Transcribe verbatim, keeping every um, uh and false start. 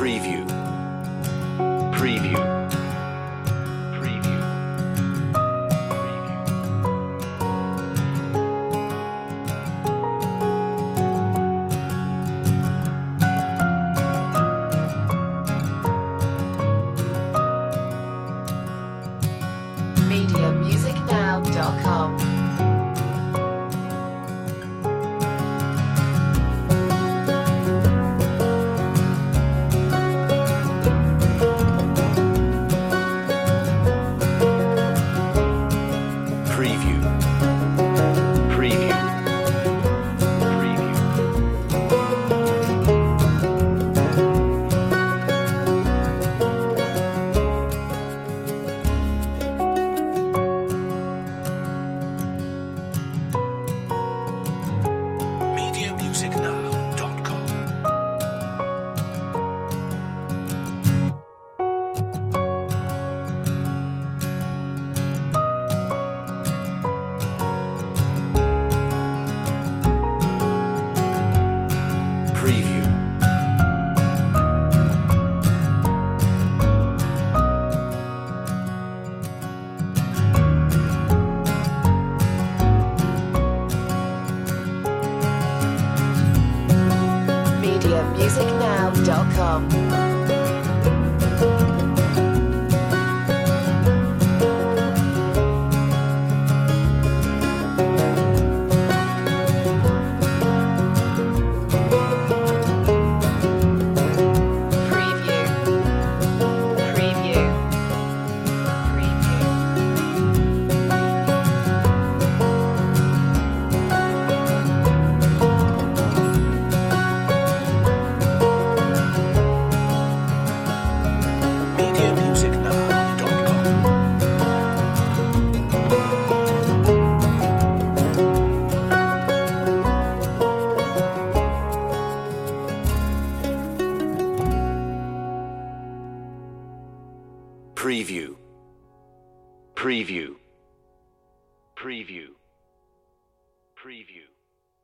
Preview. Preview. Preview. media music now dot com. Preview. Preview. Preview. media music now dot com. Preview. media music now dot com. Preview. Preview. Preview. media music now dot com. Preview. Preview. Preview. Preview.